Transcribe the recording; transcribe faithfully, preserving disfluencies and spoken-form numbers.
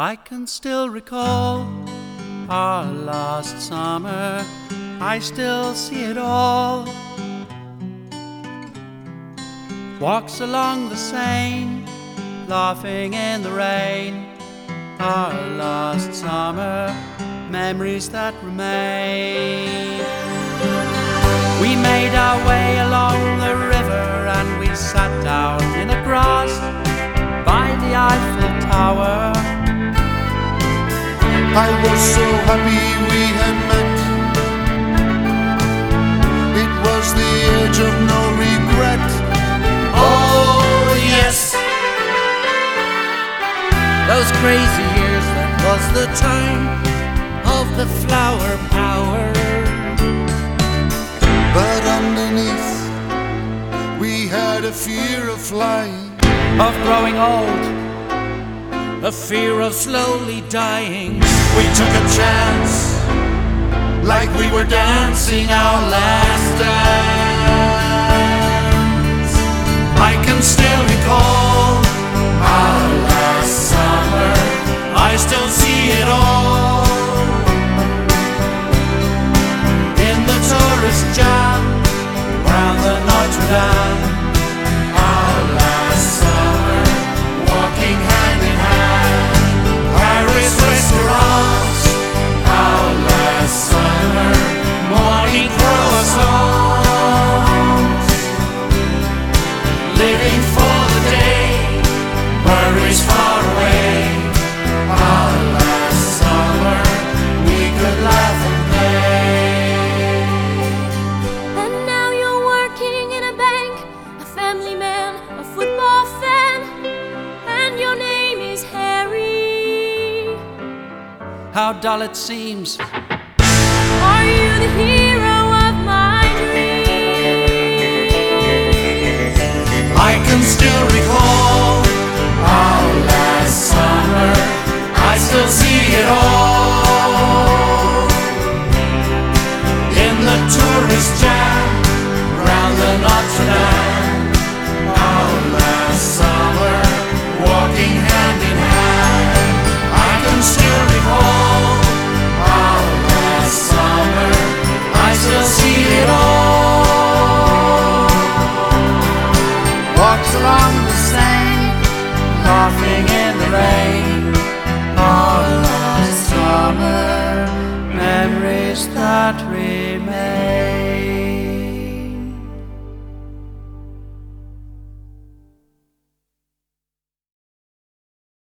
I can still recall our last summer, I still see it all. Walks along the Seine, laughing in the rain. Our last summer, memories that remain. We made our way along the river and we sat down in the grass by the Eiffel Tower. I was so happy we had met. It was the age of no regret. Oh yes, those crazy years, that was the time of the flower power. But underneath we had a fear of flying, of growing old, a fear of slowly dying. we took a chance, like we were dancing our last dance. I can still recall Our last summer, I still see it all in the tourist jam round the Notre Dame. our last summer, Walking hand in hand, Paris restaurants. our last summer, morning croissants, living for the day, worries far away. Our last summer, We could laugh and play. And now you're working in a bank, a family man, a football fan, and your name is Harry. How dull it seems. Are you the hero of my dreams? I can still recall